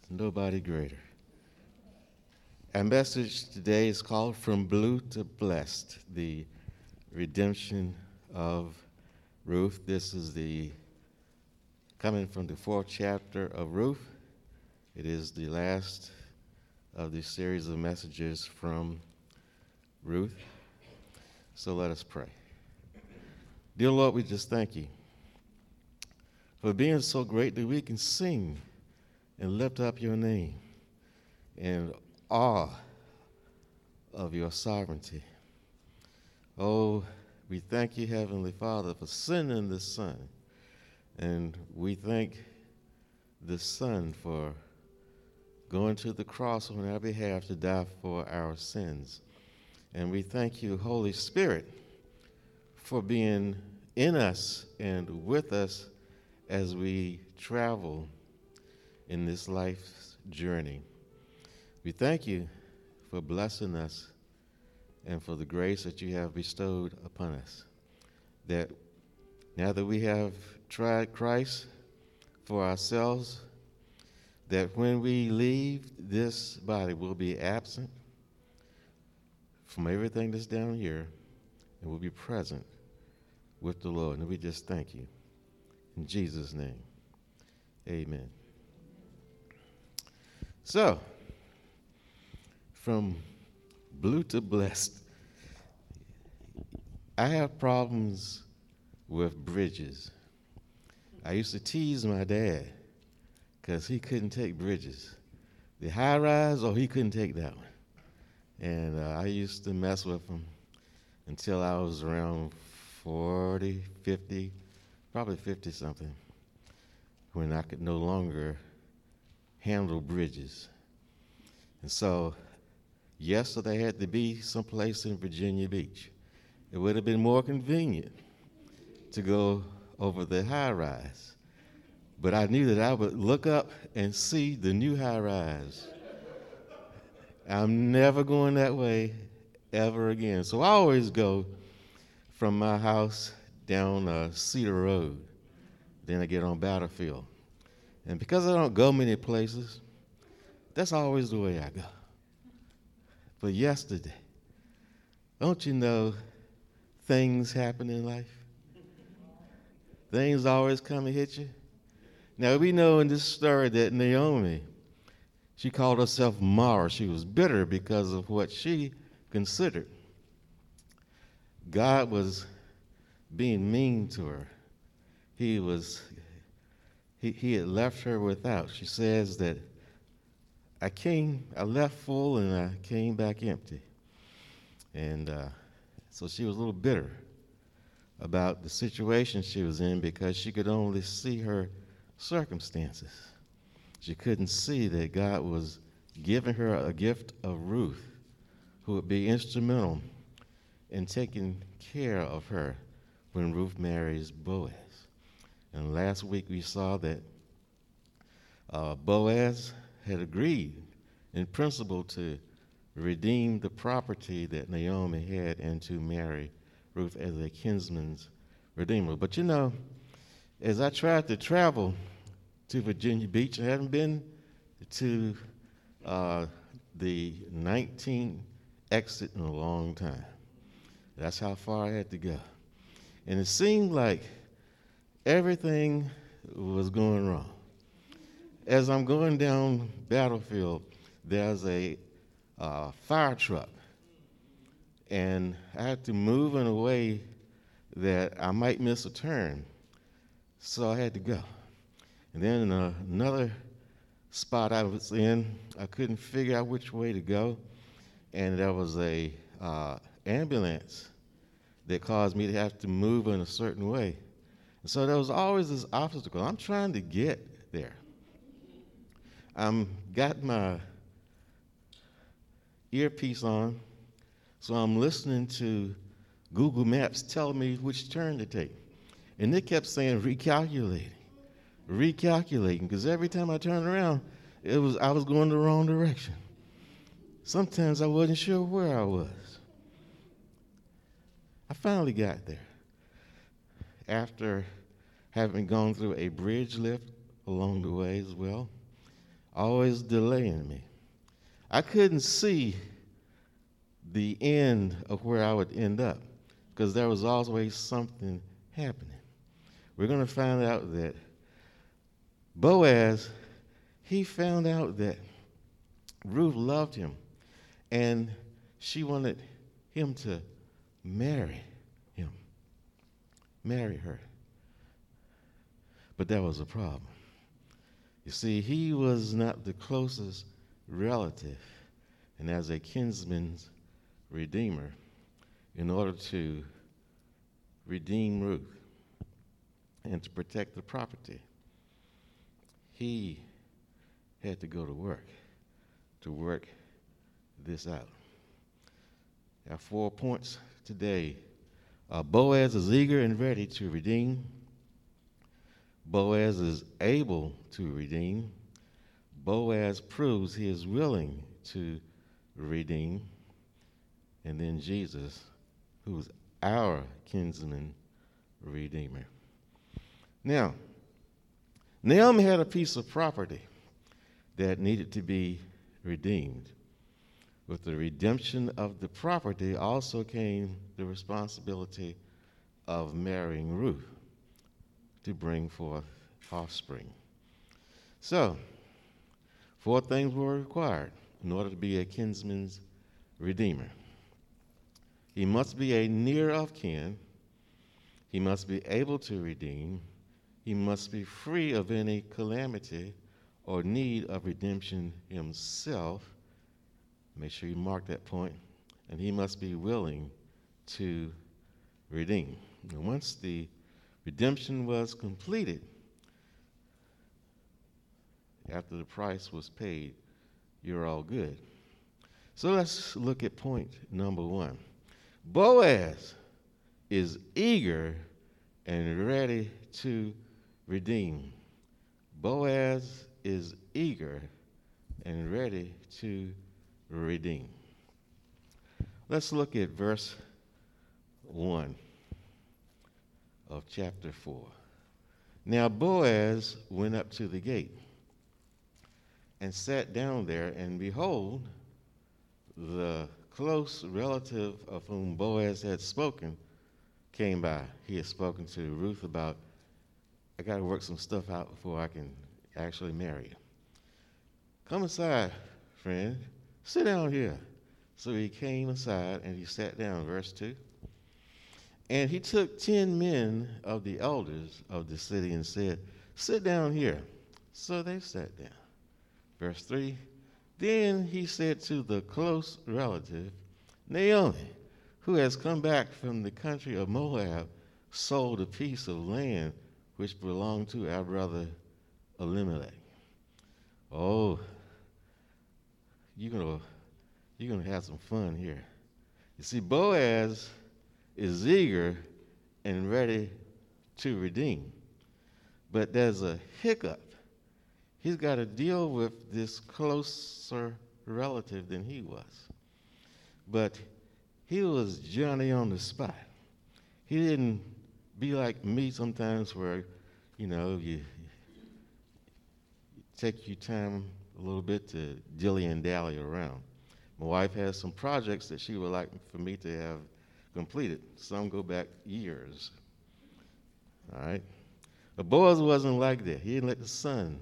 Nobody greater. Our message today is called From Blue to Blessed, the redemption of Ruth. This is the coming from the fourth chapter of Ruth. It is the last of the series of messages from Ruth. So let us pray. Dear Lord, we just thank you for being so great that we can sing and lift up your name in awe of your sovereignty. Oh, we thank you, Heavenly Father, for sending the Son. And we thank the Son for going to the cross on our behalf to die for our sins. And we thank you, Holy Spirit, for being in us and with us as we travel in this life's journey. We thank you for blessing us and for the grace that you have bestowed upon us. That now that we have tried Christ for ourselves, that when we leave this body, we'll be absent from everything that's down here and we'll be present with the Lord. And we just thank you. In Jesus' name, amen. So, from blue to blessed, I have problems with bridges. I used to tease my dad because he couldn't take bridges. The high rise, he couldn't take that one. And I used to mess with him until I was around 40, 50, probably 50 something, when I could no longer handle bridges. And so yesterday had to be someplace in Virginia Beach. It would have been more convenient to go over the high rise. But I knew that I would look up and see the new high rise. I'm never going that way ever again. So I always go from my house down Cedar Road. Then I get on Battlefield. And because I don't go many places, that's always the way I go. But yesterday, don't you know things happen in life? Things always come and hit you. Now, we know in this story that Naomi, she called herself Mara. She was bitter because of what she considered God was being mean to her. He had left her without. She says that I left full and I came back empty. And so she was a little bitter about the situation she was in because she could only see her circumstances. She couldn't see that God was giving her a gift of Ruth, who would be instrumental in taking care of her when Ruth marries Boaz. And last week we saw that Boaz had agreed in principle to redeem the property that Naomi had and to marry Ruth as a kinsman's redeemer. But you know, as I tried to travel to Virginia Beach, I hadn't been to the 19th exit in a long time. That's how far I had to go. And it seemed like everything was going wrong. As I'm going down Battlefield, there's a fire truck. And I had to move in a way that I might miss a turn. So I had to go. And then in another spot I was in, I couldn't figure out which way to go. And there was a ambulance that caused me to have to move in a certain way. And so there was always this obstacle. I'm trying to get there. Got my earpiece on, so I'm listening to Google Maps telling me which turn to take. And it kept saying recalculating, because every time I turned around, I was going the wrong direction. Sometimes I wasn't sure where I was. I finally got there after having gone through a bridge lift along the way as well. always delaying me. I couldn't see the end of where I would end up because there was always something happening. We're going to find out that Boaz, he found out that Ruth loved him and she wanted him to marry him, marry her. But that was a problem. You see, he was not the closest relative, and as a kinsman's redeemer, in order to redeem Ruth and to protect the property, he had to go to work this out. Our 4 points today. Boaz is eager and ready to redeem. Boaz is able to redeem. Boaz proves he is willing to redeem. And then Jesus, who's our kinsman redeemer. Now, Naomi had a piece of property that needed to be redeemed. With the redemption of the property also came the responsibility of marrying Ruth to bring forth offspring. So, 4 things were required in order to be a kinsman's redeemer. He must be a near of kin. He must be able to redeem. He must be free of any calamity or need of redemption himself. Make sure you mark that point. And he must be willing to redeem. And once the redemption was completed, after the price was paid, you're all good. So let's look at point number 1. Boaz is eager and ready to redeem. Boaz is eager and ready to redeem. Let's look at verse 1 of chapter 4. Now Boaz went up to the gate and sat down there, and behold, the close relative of whom Boaz had spoken came by. He had spoken to Ruth about, I got to work some stuff out before I can actually marry you. Come aside, friend. Sit down here. So he came aside and he sat down, verse 2. And he took 10 men of the elders of the city and said, sit down here. So they sat down. Verse 3. Then he said to the close relative, Naomi, who has come back from the country of Moab, sold a piece of land which belonged to our brother Elimelech. Oh, you're gonna have some fun here. You see, Boaz is eager and ready to redeem, but there's a hiccup. He's got to deal with this closer relative than he was. But he was Johnny on the spot. He didn't be like me sometimes where, you take your time a little bit to dilly and dally around. My wife has some projects that she would like for me to have completed. Some go back years. All right? But Boaz wasn't like that. He didn't let the sun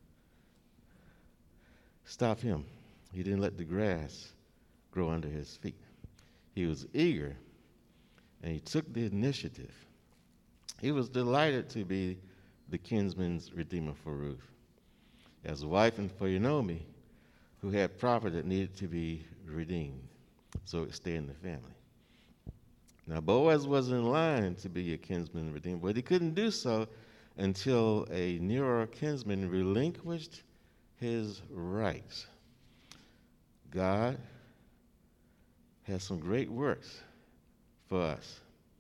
stop him. He didn't let the grass grow under his feet. He was eager, and he took the initiative. He was delighted to be the kinsman's redeemer for Ruth, as a wife, and for Naomi, who had property that needed to be redeemed so it stayed in the family. Now, Boaz was in line to be a kinsman redeemer, but he couldn't do so until a nearer kinsman relinquished his rights. God has some great works for us.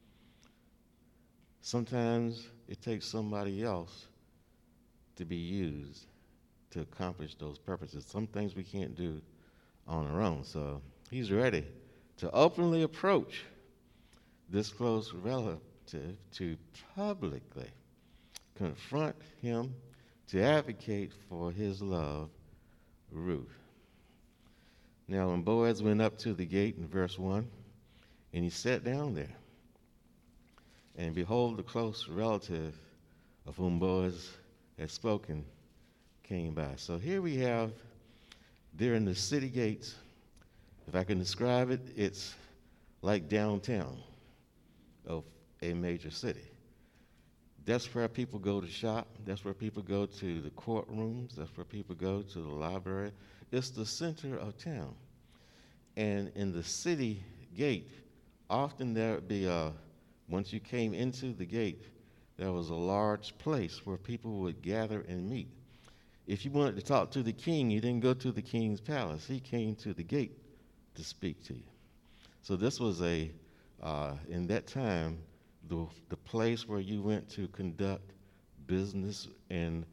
Sometimes it takes somebody else to be used to accomplish those purposes. Some things we can't do on our own. So he's ready to openly approach this close relative to publicly confront him, to advocate for his love Ruth. Now, when Boaz went up to the gate in verse 1, and he sat down there, and behold, the close relative of whom Boaz had spoken came by. So here we have, there in the city gates, if I can describe it, it's like downtown of a major city. That's where people go to shop. That's where people go to the courtrooms. That's where people go to the library. It's the center of town. And in the city gate, often there would be once you came into the gate, there was a large place where people would gather and meet. If you wanted to talk to the king, you didn't go to the king's palace. He came to the gate to speak to you. So this was in that time, the place where you went to conduct business and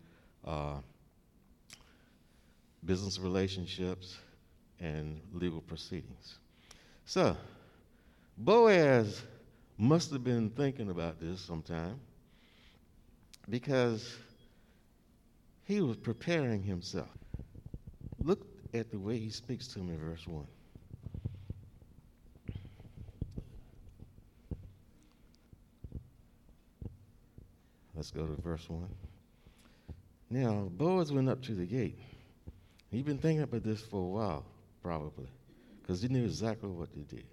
business relationships and legal proceedings. So Boaz must have been thinking about this sometime, because he was preparing himself. Look at the way he speaks to him in verse 1. Let's go to verse 1. Now, Boaz went up to the gate. He'd been thinking about this for a while, probably, because he knew exactly what to do.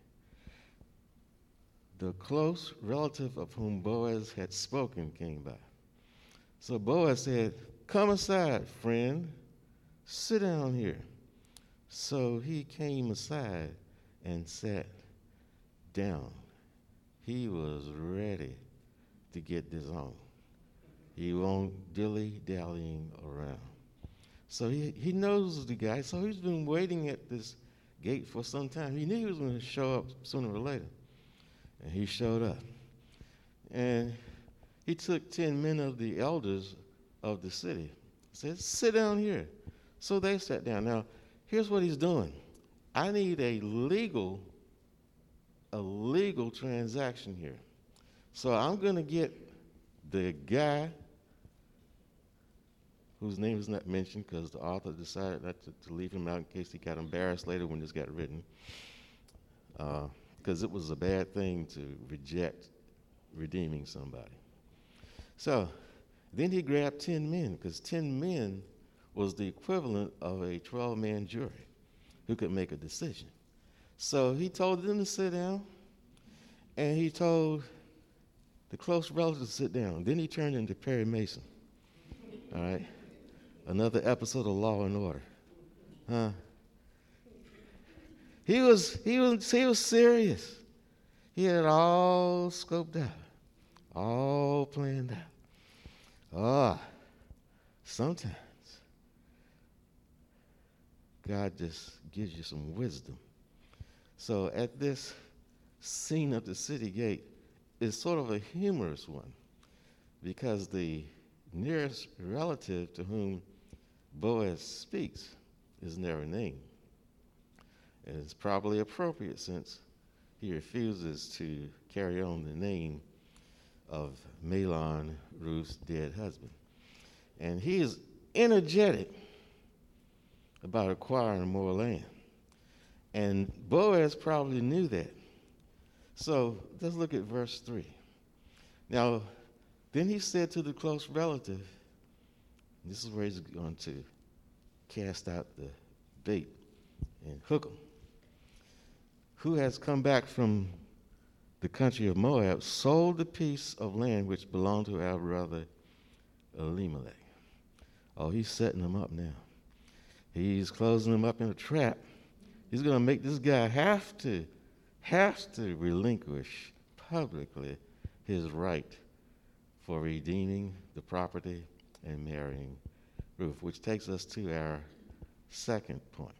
The close relative of whom Boaz had spoken came by. So Boaz said, "Come aside, friend. Sit down here." So he came aside and sat down. He was ready to get this on. He won't dilly-dallying around. So he knows the guy, so he's been waiting at this gate for some time. He knew he was going to show up sooner or later. And he showed up. And he took 10 men of the elders of the city, said, "Sit down here." So they sat down. Now, here's what he's doing. I need a legal transaction here. So I'm going to get the guy whose name is not mentioned because the author decided not to leave him out in case he got embarrassed later when this got written, because it was a bad thing to reject redeeming somebody. So then he grabbed 10 men, because 10 men was the equivalent of a 12-man jury who could make a decision. So he told them to sit down, and he told the close relatives to sit down. Then he turned into Perry Mason. All right? Another episode of Law and Order. Huh? He was serious. He had it all scoped out, all planned out. Sometimes God just gives you some wisdom. So at this scene of the city gate is sort of a humorous one, because the nearest relative to whom Boaz speaks is never named. And it's probably appropriate since he refuses to carry on the name of Mahlon, Ruth's dead husband. And he is energetic about acquiring more land. And Boaz probably knew that. So let's look at verse 3. Now, then he said to the close relative, this is where he's going to cast out the bait and hook him, who has come back from the country of Moab, sold the piece of land which belonged to our brother Elimelech. Oh, he's setting him up now. He's closing him up in a trap. He's going to make this guy have to relinquish publicly his right for redeeming the property and marrying Ruth, which takes us to our second point,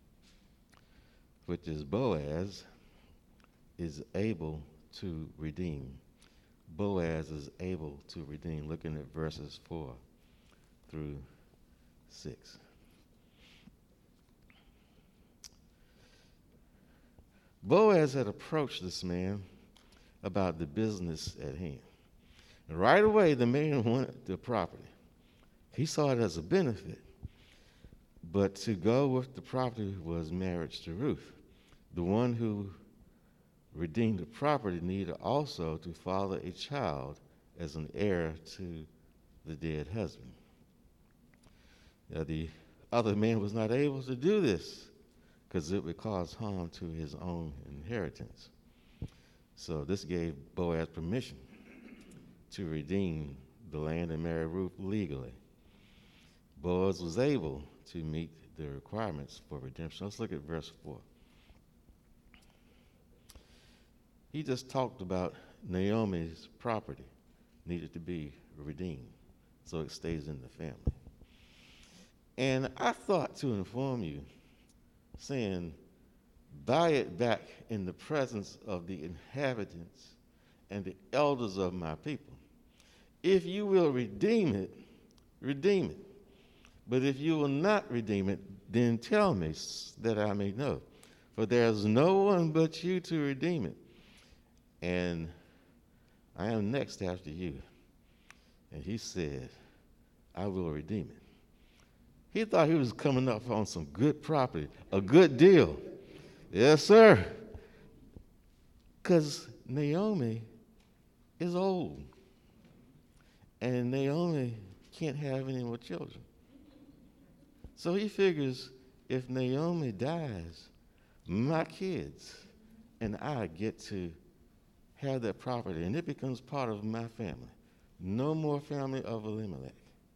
which is Boaz is able to redeem. Boaz is able to redeem, looking at verses 4 through 6. Boaz had approached this man about the business at hand. And right away, the man wanted the property. He saw it as a benefit. But to go with the property was marriage to Ruth. The one who redeemed the property needed also to father a child as an heir to the dead husband. Now, the other man was not able to do this because it would cause harm to his own inheritance. So this gave Boaz permission to redeem the land and marry Ruth legally. Boaz was able to meet the requirements for redemption. Let's look at verse 4. He just talked about Naomi's property needed to be redeemed so it stays in the family. And I thought to inform you, saying, buy it back in the presence of the inhabitants and the elders of my people. If you will redeem it, redeem it. But if you will not redeem it, then tell me that I may know. For there is no one but you to redeem it. And I am next after you. And he said, I will redeem it. He thought he was coming up on some good property, a good deal. Yes, sir. Because Naomi is old. And Naomi can't have any more children. So he figures if Naomi dies, my kids and I get to have that property, and it becomes part of my family. No more family of Elimelech.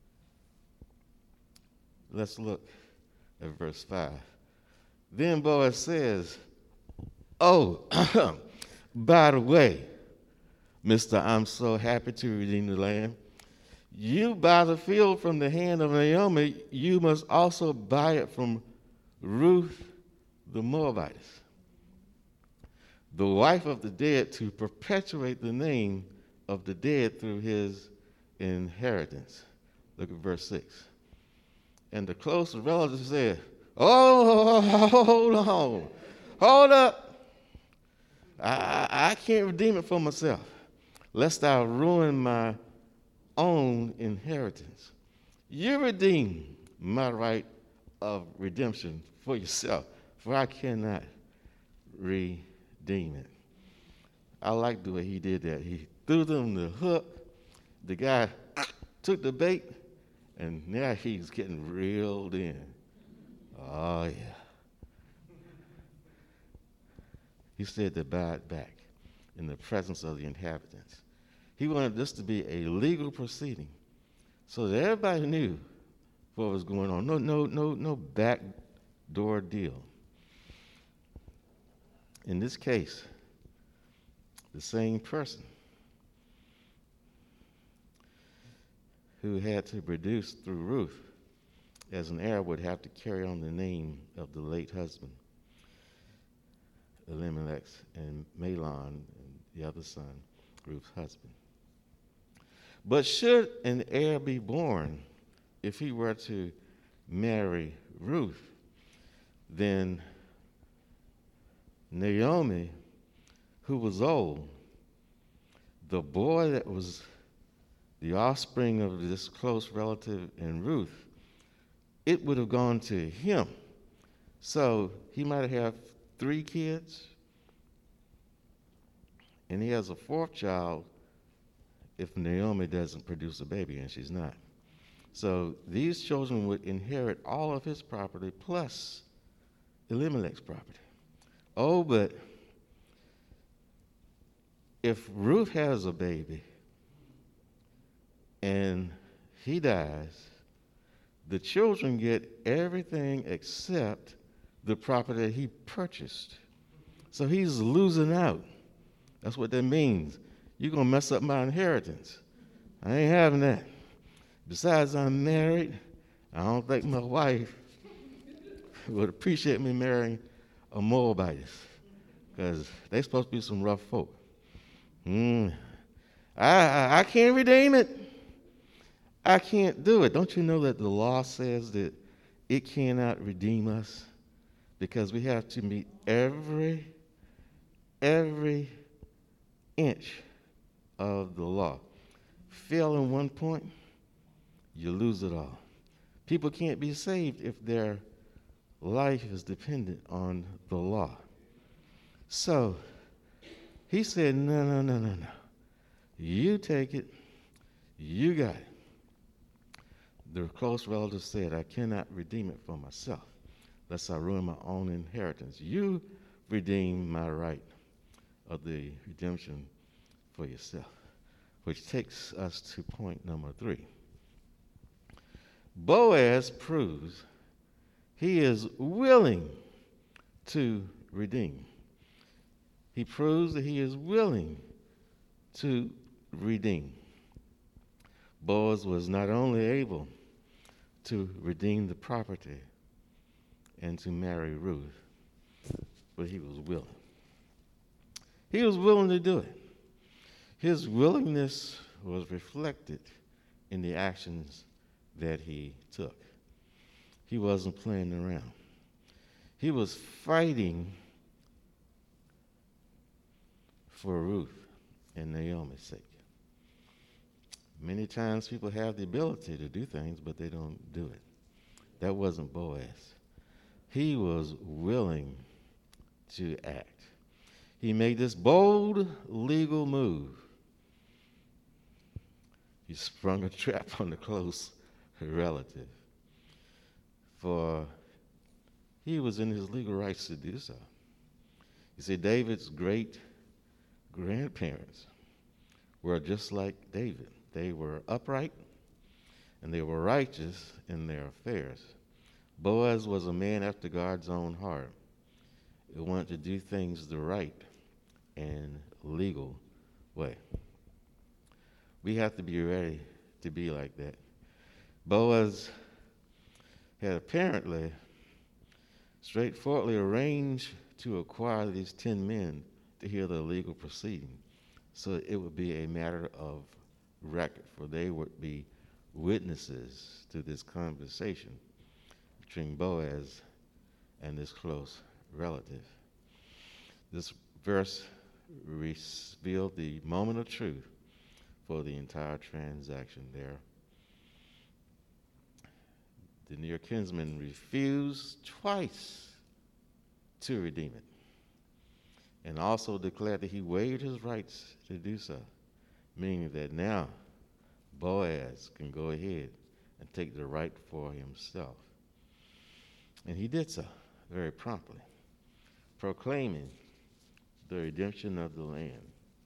Let's look at verse 5. Then Boaz says, oh, by the way, Mr. I'm so happy to redeem the land. You buy the field from the hand of Naomi, you must also buy it from Ruth the Moabitess, the wife of the dead, to perpetuate the name of the dead through his inheritance. Look at verse 6. And the close relative said, oh, hold up. I can't redeem it for myself, lest I ruin my own inheritance. You redeem my right of redemption for yourself, for I cannot redeem it. I like the way he did that. He threw them the hook. The guy took the bait, and now he's getting reeled in. Oh, yeah. He said to buy it back in the presence of the inhabitants. He wanted this to be a legal proceeding so that everybody knew what was going on. No backdoor deal. In this case, the same person who had to produce through Ruth as an heir would have to carry on the name of the late husband, Elimelech, and Mahlon, and the other son, Ruth's husband. But should an heir be born if he were to marry Ruth, then Naomi, who was old, the boy that was the offspring of this close relative in Ruth, it would have gone to him. So he might have 3 kids, and he has a 4th child if Naomi doesn't produce a baby, and she's not. So these children would inherit all of his property plus Elimelech's property. Oh, but if Ruth has a baby and he dies, the children get everything except the property that he purchased. So he's losing out. That's what that means. You're going to mess up my inheritance. I ain't having that. Besides, I'm married. I don't think my wife would appreciate me marrying a Moabitess, because they're supposed to be some rough folk. I can't redeem it. I can't do it. Don't you know that the law says that it cannot redeem us? Because we have to meet every inch of the law. Fail in one point, you lose it all. People can't be saved if their life is dependent on the law. So he said, no, no, no, no, no. You take it. You got it. The close relative said, I cannot redeem it for myself, lest I ruin my own inheritance. You redeem my right of the redemption for yourself, which takes us to point number 3. Boaz proves he is willing to redeem. He proves that he is willing to redeem. Boaz was not only able to redeem the property and to marry Ruth, but he was willing. He was willing to do it. His willingness was reflected in the actions that he took. He wasn't playing around. He was fighting for Ruth and Naomi's sake. Many times people have the ability to do things, but they don't do it. That wasn't Boaz. He was willing to act. He made this bold legal move. He sprung a trap on the close relative, for he was in his legal rights to do so. You see, David's great grandparents were just like David. They were upright and they were righteous in their affairs. Boaz was a man after God's own heart. He wanted to do things the right and legal way. We have to be ready to be like that. Boaz had apparently straightforwardly arranged to acquire these 10 men to hear the legal proceeding, so it would be a matter of record, for they would be witnesses to this conversation between Boaz and this close relative. This verse revealed the moment of truth for the entire transaction there. The near kinsman refused twice to redeem it, and also declared that he waived his rights to do so, meaning that now Boaz can go ahead and take the right for himself. And he did so very promptly, proclaiming the redemption of the land,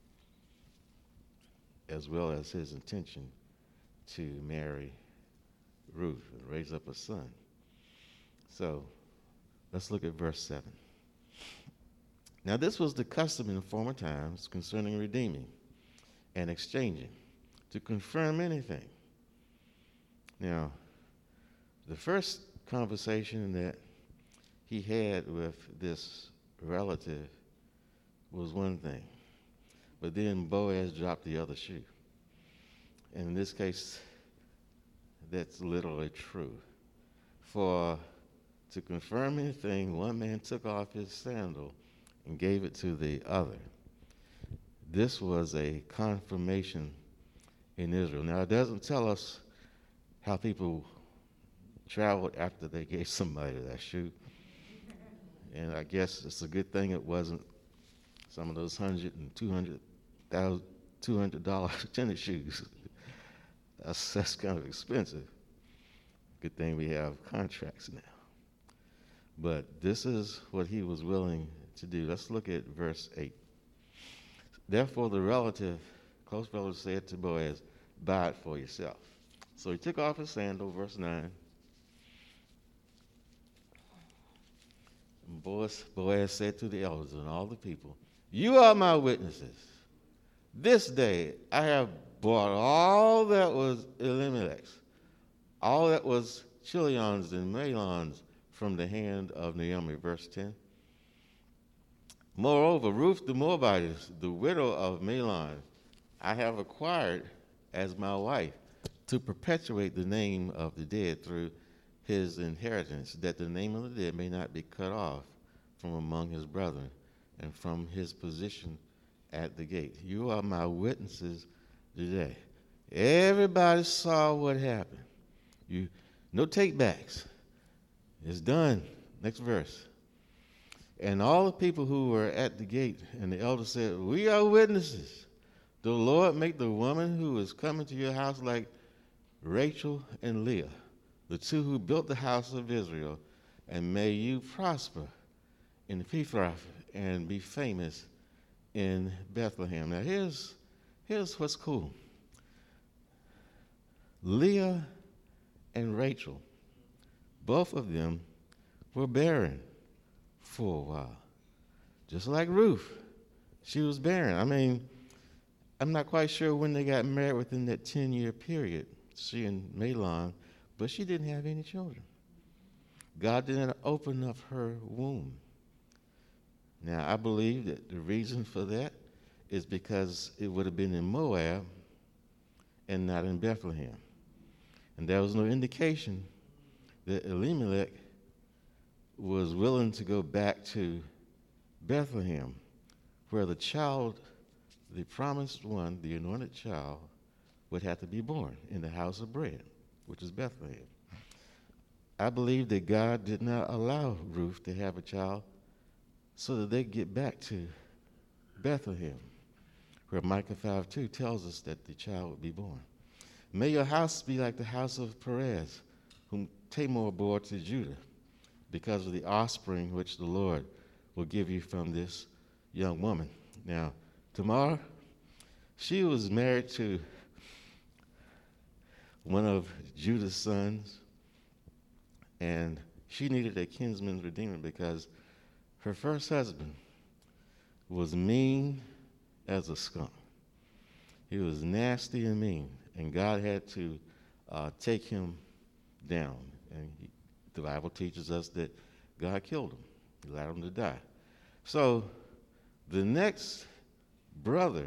as well as his intention to marry Ruth and raise up a son. So let's look at verse 7. Now this was the custom in former times concerning redeeming and exchanging, to confirm anything. Now, the first conversation that he had with this relative was one thing, but then Boaz dropped the other shoe. And in this case, that's literally true. For to confirm anything, one man took off his sandal and gave it to the other. This was a confirmation in Israel. Now, it doesn't tell us how people traveled after they gave somebody that shoe. And I guess it's a good thing it wasn't some of those $100,000 and $200 tennis shoes. That's kind of expensive. Good thing we have contracts now. But this is what he was willing to do. Let's look at verse 8. Therefore the close relative said to Boaz, buy it for yourself. So he took off his sandal, verse 9. And Boaz said to the elders and all the people, you are my witnesses. This day I have bought all that was Elimelech's, all that was Chilion's and Mahlon's from the hand of Naomi, verse 10. Moreover, Ruth the Moabitess, the widow of Mahlon, I have acquired as my wife to perpetuate the name of the dead through his inheritance, that the name of the dead may not be cut off from among his brethren and from his position at the gate. You are my witnesses today. Everybody saw what happened. No take backs. It's done. Next verse. And all the people who were at the gate, and the elder said, we are witnesses. The Lord make the woman who is coming to your house like Rachel and Leah, the two who built the house of Israel, and may you prosper in Ephrathah and be famous in Bethlehem. Now here's what's cool. Leah and Rachel, both of them were barren for a while. Just like Ruth, she was barren. I mean, I'm not quite sure when they got married within that 10-year period, she and Mahlon, but she didn't have any children. God didn't open up her womb. Now, I believe that the reason for that is because it would have been in Moab and not in Bethlehem. And there was no indication that Elimelech was willing to go back to Bethlehem, where the child, the promised one, the anointed child, would have to be born in the house of bread, which is Bethlehem. I believe that God did not allow Ruth to have a child so that they get back to Bethlehem, where Micah 5:2 tells us that the child would be born. May your house be like the house of Perez, whom Tamar bore to Judah, because of the offspring which the Lord will give you from this young woman. Now, Tamar, she was married to one of Judah's sons, and she needed a kinsman's redeemer because her first husband was mean as a skunk. He was nasty and mean, and God had to take him down. And the Bible teaches us that God killed him. He allowed him to die. So the next brother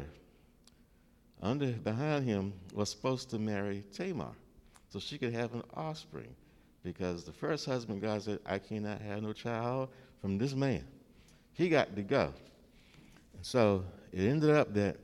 behind him was supposed to marry Tamar so she could have an offspring, because the first husband, God said, I cannot have no child from this man. He got to go. And so it ended up that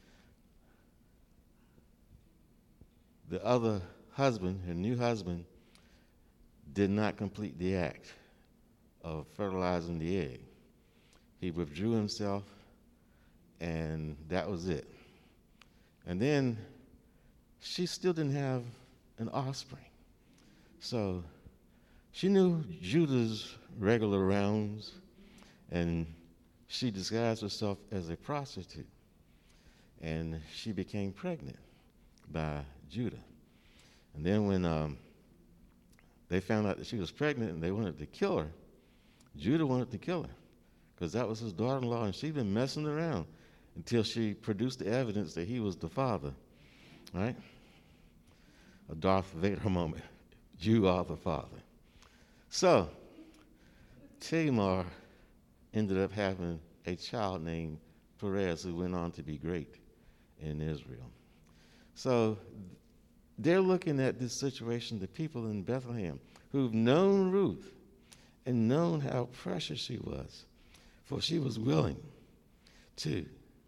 the other husband, her new husband, did not complete the act of fertilizing the egg. He withdrew himself, and that was it. And then she still didn't have an offspring. So she knew Judah's regular rounds, and she disguised herself as a prostitute. And she became pregnant by Judah. And then when they found out that she was pregnant and they wanted to kill her, Judah wanted to kill her because that was his daughter-in-law, and she'd been messing around until she produced the evidence that he was the father, right? A Darth Vader moment. You are the father. So Tamar ended up having a child named Perez, who went on to be great in Israel. So they're looking at this situation, the people in Bethlehem who've known Ruth and known how precious she was, for she was willing to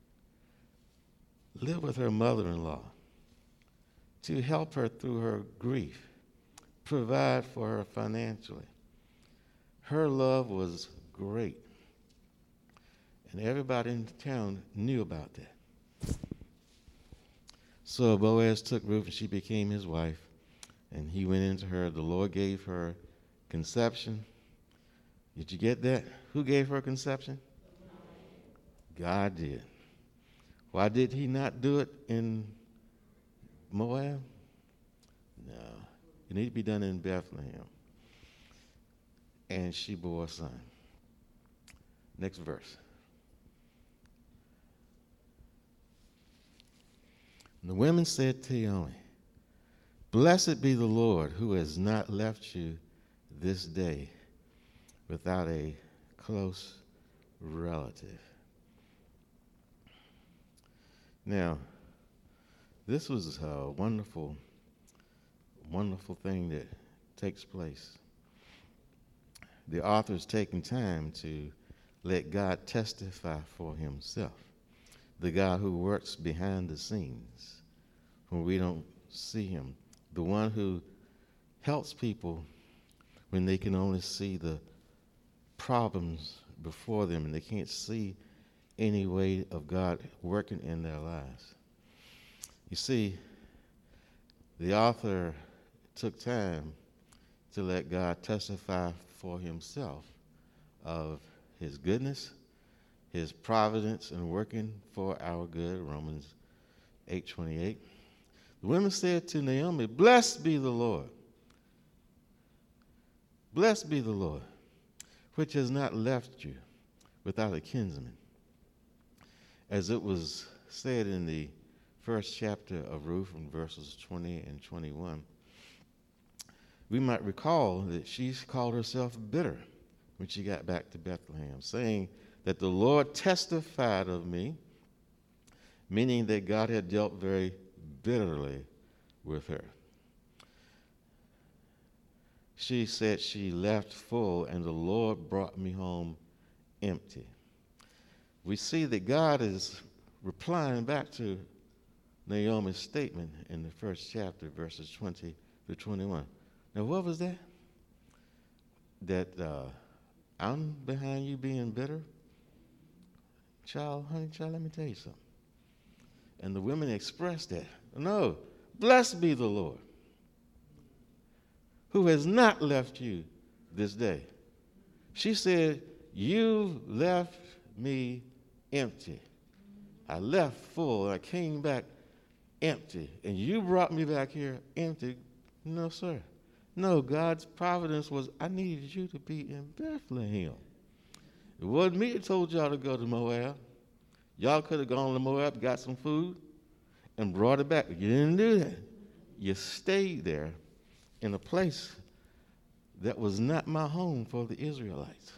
live with her mother-in-law, to help her through her grief, provide for her financially. Her love was great, and everybody in town knew about that. So Boaz took Ruth, and she became his wife, and he went into her. The Lord gave her conception. Did you get that? Who gave her conception? God did. Why did he not do it in Moab? No. It needed to be done in Bethlehem. And she bore a son. Next verse. And the women said to Naomi, Blessed be the Lord, who has not left you this day without a close relative. Now, this was a wonderful, wonderful thing that takes place. The author's taking time to let God testify for himself, the God who works behind the scenes when we don't see him, the one who helps people when they can only see the problems before them and they can't see any way of God working in their lives. You see, the author took time to let God testify for himself of his goodness, his providence in working for our good, Romans 8:28. The women said to Naomi, "Blessed be the Lord. Blessed be the Lord, which has not left you without a kinsman." As it was said in the first chapter of Ruth in verses 20 and 21, we might recall that she called herself bitter when she got back to Bethlehem, saying that the Lord testified of me, meaning that God had dealt very bitterly with her. She said she left full and the Lord brought me home empty. We see that God is replying back to Naomi's statement in the first chapter, verses 20 to 21. Now, what was that? That I'm behind you being bitter? Child, let me tell you something. And the women expressed that. No, blessed be the Lord, who has not left you this day. She said, you left me empty. I left full, I came back empty, and you brought me back here empty. No, sir. No, God's providence was, I needed you to be in Bethlehem. It wasn't me that told y'all to go to Moab. Y'all could have gone to Moab, got some food, and brought it back. You didn't do that. You stayed there in a place that was not my home for the Israelites.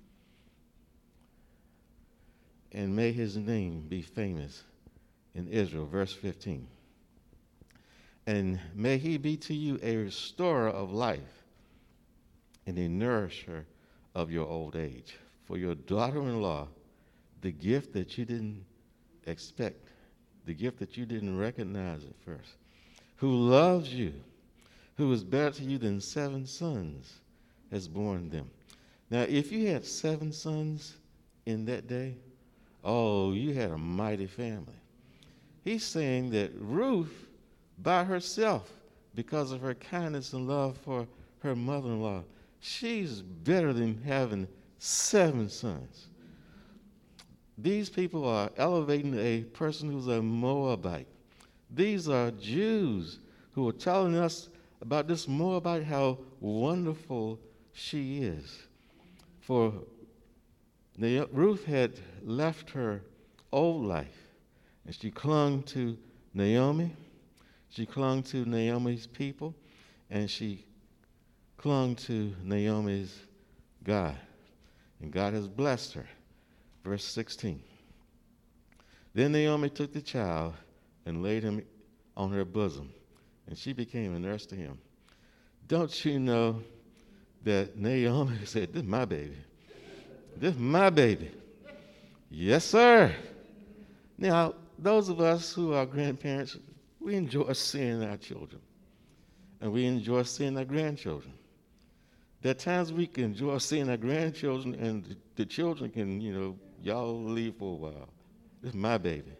And may his name be famous in Israel. Verse 15. And may he be to you a restorer of life and a nourisher of your old age. For your daughter-in-law, the gift that you didn't expect, the gift that you didn't recognize at first, who loves you, who is better to you than 7 sons, has borne them. Now, if you had 7 sons in that day, oh, you had a mighty family. He's saying that Ruth, by herself, because of her kindness and love for her mother-in-law, she's better than having 7 sons. These people are elevating a person who's a Moabite. These are Jews who are telling us about this Moabite, how wonderful she is. For Ruth had left her old life, and she clung to Naomi. She clung to Naomi's people, and she clung to Naomi's God. And God has blessed her. Verse 16. Then Naomi took the child and laid him on her bosom, and she became a nurse to him. Don't you know that Naomi said, this is my baby. This is my baby. Yes, sir. Now, those of us who are grandparents, we enjoy seeing our children, and we enjoy seeing our grandchildren. There are times we can enjoy seeing our grandchildren, and the children can, y'all leave for a while. This is my baby.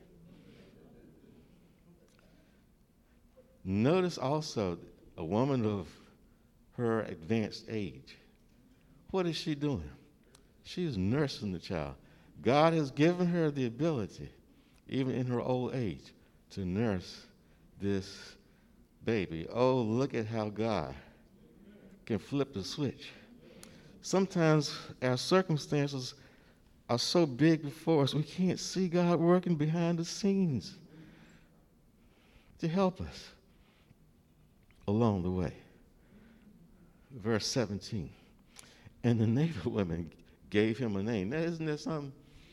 Notice also a woman of her advanced age. What is she doing? She's nursing the child. God has given her the ability, even in her old age, to nurse this baby. Oh, look at how God can flip the switch. Sometimes our circumstances are so big before us, we can't see God working behind the scenes to help us along the way. Verse 17. And the neighbor women gave him a name. Now, isn't that something?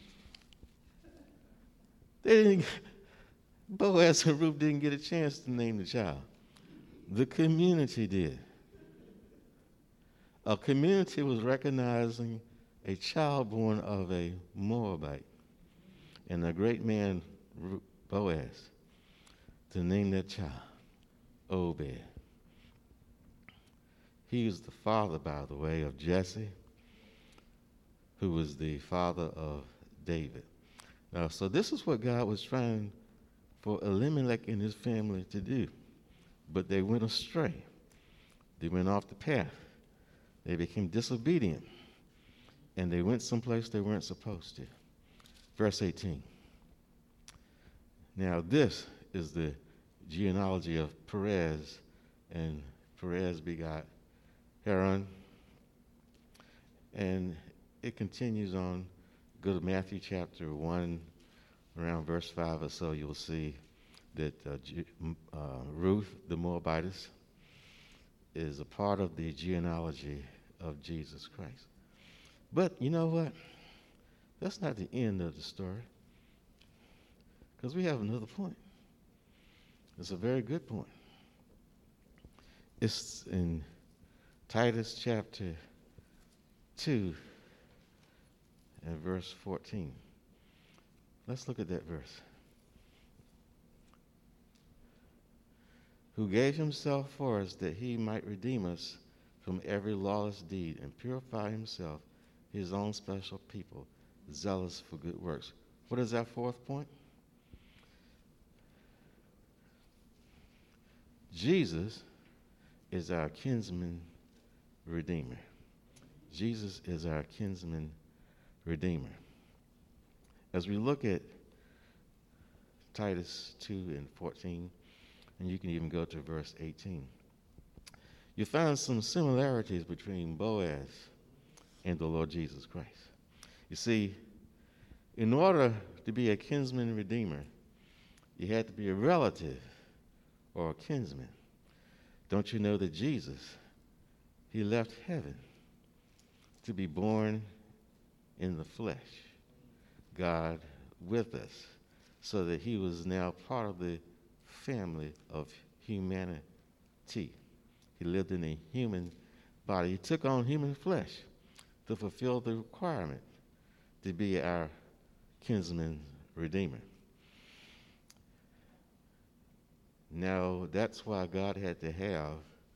Boaz and Ruth didn't get a chance to name the child. The community did. A community was recognizing a child born of a Moabite and a great man, Boaz, to name that child Obed. He was the father, by the way, of Jesse, who was the father of David. Now, so this is what God was trying for Elimelech and his family to do. But they went astray. They went off the path. They became disobedient. And they went someplace they weren't supposed to. Verse 18. Now this is the genealogy of Perez, and Perez begot Haran. And it continues on. Go to Matthew chapter 1, around verse 5 or so, you'll see that Ruth the Moabitess is a part of the genealogy of Jesus Christ. But you know what? That's not the end of the story, because we have another point. It's a very good point. It's in Titus chapter 2 and verse 14. Let's look at that verse. Who gave himself for us that he might redeem us from every lawless deed and purify himself his own special people, zealous for good works. What is that fourth point? Jesus is our kinsman redeemer. Jesus is our kinsman redeemer. As we look at Titus 2 and 14, and you can even go to verse 18, you find some similarities between Boaz and the Lord Jesus Christ. You see, in order to be a kinsman redeemer, you had to be a relative or a kinsman. Don't you know that Jesus, he left heaven to be born in the flesh, God with us, so that he was now part of the family of humanity. He lived in a human body. He took on human flesh to fulfill the requirement to be our kinsman redeemer. Now, that's why God had to have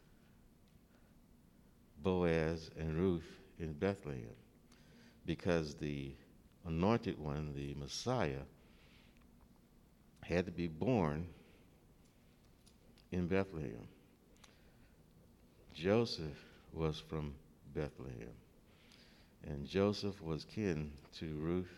Boaz and Ruth in Bethlehem, because the anointed one, the Messiah, had to be born in Bethlehem. Joseph was from Bethlehem, and Joseph was kin to Ruth,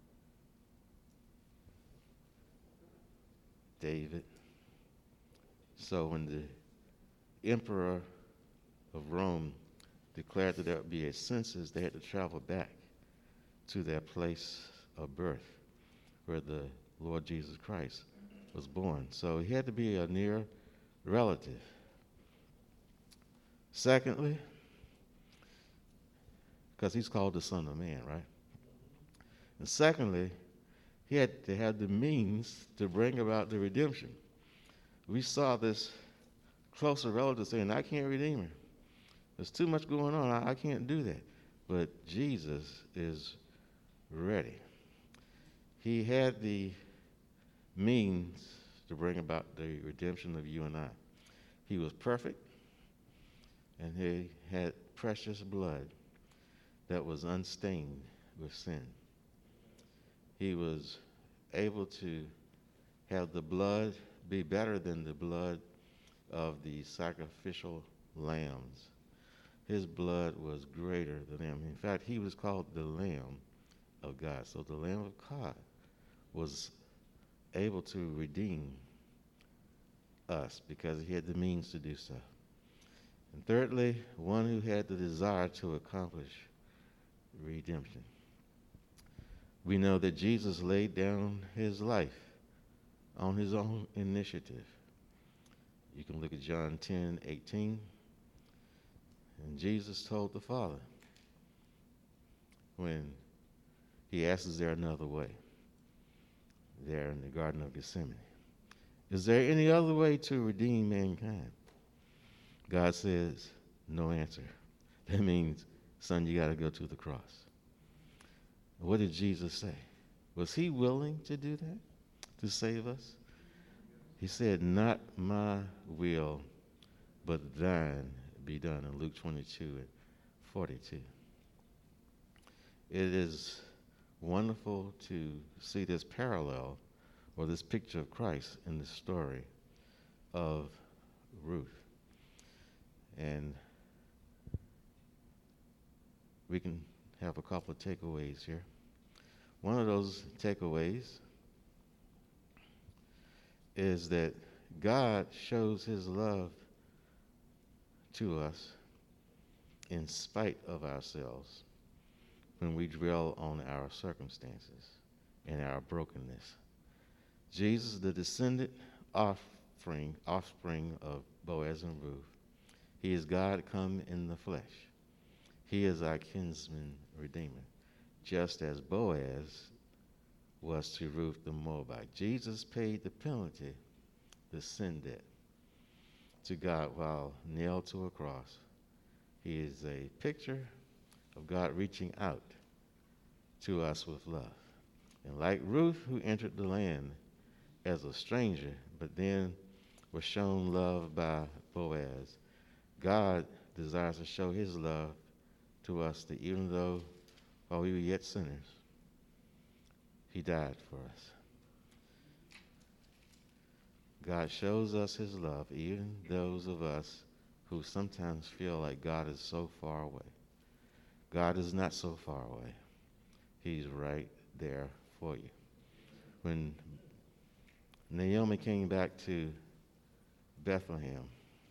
David. So when the emperor of Rome declared that there would be a census, they had to travel back to their place of birth, where the Lord Jesus Christ was born. So he had to be a near relative. Secondly, because he's called the Son of Man, right? And secondly, he had to have the means to bring about the redemption. We saw this closer relative saying, I can't redeem her. There's too much going on. I can't do that. But Jesus is ready. He had the means to bring about the redemption of you and I. He was perfect, and he had precious blood that was unstained with sin. He was able to have the blood be better than the blood of the sacrificial lambs. His blood was greater than them. In fact, he was called the Lamb of God. So the Lamb of God was able to redeem us because he had the means to do so. And thirdly, one who had the desire to accomplish redemption. We know that Jesus laid down his life on his own initiative. You can look at John 10:18. And Jesus told the Father when he asked, is there another way? There in the Garden of Gethsemane. Is there any other way to redeem mankind? God says, no answer. That means, son, you got to go to the cross. What did Jesus say? Was he willing to do that, to save us? He said, not my will, but thine be done in Luke 22 and 42. It is wonderful to see this parallel or this picture of Christ in the story of Ruth. And we can have a couple of takeaways here. One of those takeaways is that God shows his love to us in spite of ourselves when we dwell on our circumstances and our brokenness. Jesus, the descendant offspring of Boaz and Ruth, he is God come in the flesh. He is our kinsman redeemer, just as Boaz was to Ruth the Moabite. Jesus paid the penalty, the sin debt, to God while nailed to a cross. He is a picture of God reaching out to us with love. And like Ruth, who entered the land as a stranger, but then was shown love by Boaz, God desires to show his love to us, that even though while we were yet sinners, he died for us. God shows us his love, even those of us who sometimes feel like God is so far away. God is not so far away. He's right there for you. When Naomi came back to Bethlehem,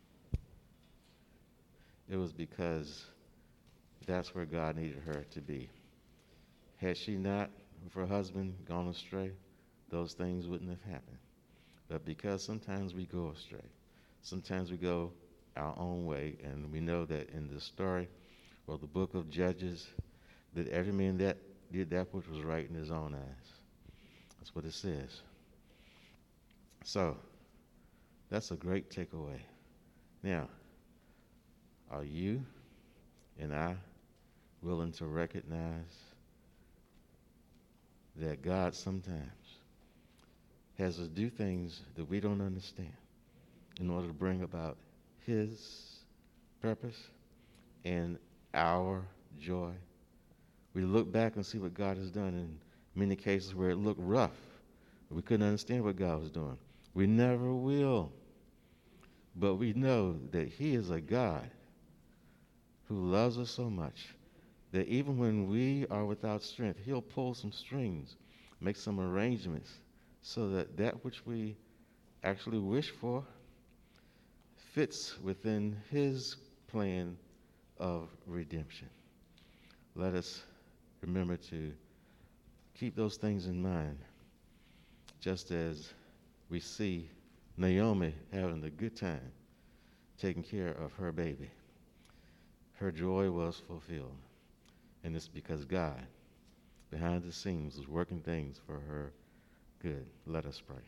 it was because that's where God needed her to be. Had she not, if her husband gone astray, those things wouldn't have happened. But because sometimes we go astray, sometimes we go our own way, and we know that in the story or the book of Judges, that every man that did that which was right in his own eyes. That's what it says. So, that's a great takeaway. Now, are you and I willing to recognize that God sometimes has us do things that we don't understand in order to bring about his purpose and our joy? We look back and see what God has done in many cases where it looked rough. We couldn't understand what God was doing. We never will. But we know that he is a God who loves us so much that even when we are without strength, he'll pull some strings, make some arrangements so that that which we actually wish for fits within his plan of redemption. Let us remember to keep those things in mind, just as we see Naomi having a good time taking care of her baby. Her joy was fulfilled, and it's because God, behind the scenes, is working things for her good. Let us pray.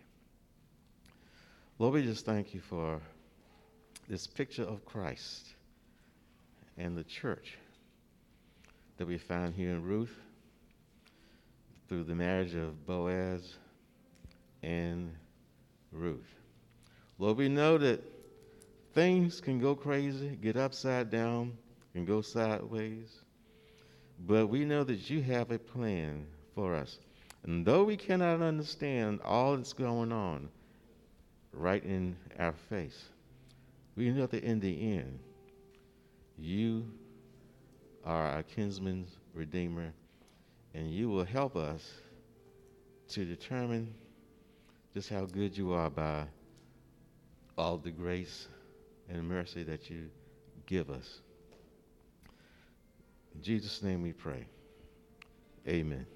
Lord, we just thank you for this picture of Christ and the church that we find here in Ruth through the marriage of Boaz and Ruth. Lord, we know that things can go crazy, get upside down, and go sideways, but we know that you have a plan for us. And though we cannot understand all that's going on right in our face, we know that in the end, you are our kinsman's redeemer, and you will help us to determine just how good you are by all the grace and mercy that you give us. In Jesus' name we pray. Amen.